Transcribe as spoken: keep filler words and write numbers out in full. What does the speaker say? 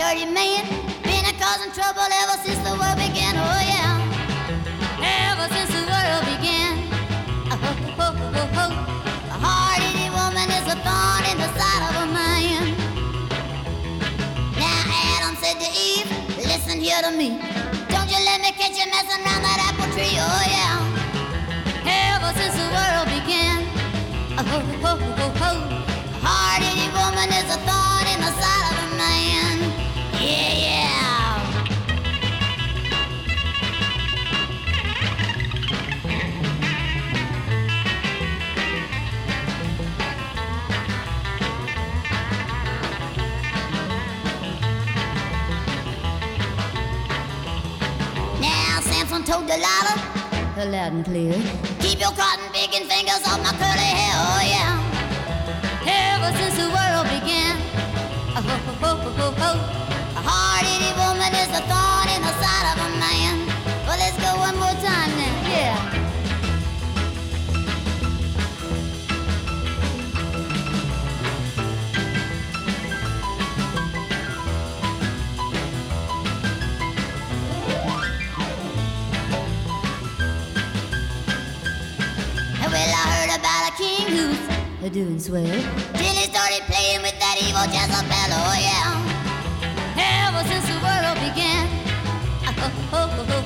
dirty man. Been a causing trouble ever since the world began. Oh yeah, ever since the world began. Oh, oh, oh, oh, oh. A hard-headed woman is a thorn in the side of a man. Now Adam said to Eve, listen here to me. Don't you let me catch you messing around that apple tree. Oh yeah, ever since the world began. Oh, oh, oh, oh, oh. A hard-headed woman is a thorn in the side of a man. Yeah, yeah. Now Samson told Delilah, loud and clear, keep your cotton picking fingers off my curly hair. Oh yeah, ever since the world began. Oh, oh, oh, oh, oh, oh. A hard-headed woman is a thorn in the side of a man. Well, let's go one more time now. Yeah. Well, I heard about a king who's doing swell till he started playing with that evil Jezebel. Oh yeah, ever since the world began. Oh, oh, oh, oh.